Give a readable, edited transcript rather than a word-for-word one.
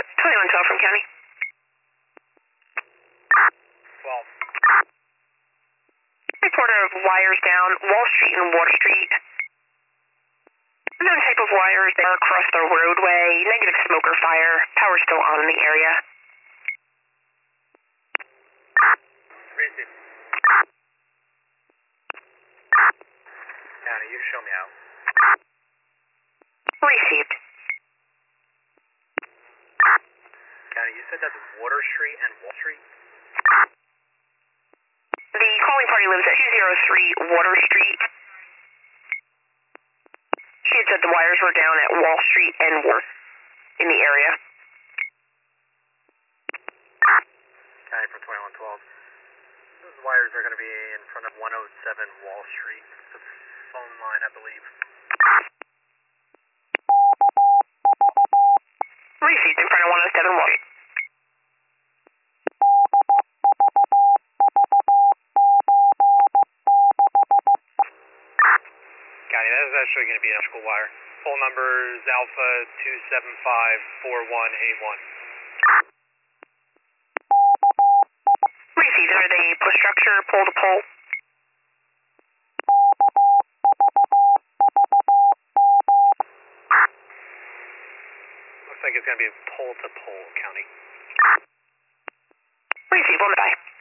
2112 from County. 12. Report of wires down Wall Street and Water Street. Unknown type of wires that are across the roadway. Negative smoke or fire. Power still on in the area. Receive. County, you show me out. Received. County, you said that's Water Street and Wall Street? The calling party lives at 203 Water Street. She had said the wires were down at Wall Street and Worth in the area. County from 2112. Those wires are going to be in front of 107 Wall Street. It's a phone line, I believe. Received in front of 107 Wall Street. County, that is actually going to be an electrical wire. Pole number is Alpha 2754181. Received. Are they post structure, pole to pole? Looks like it's going to be pole to pole, County. Received. On the bye.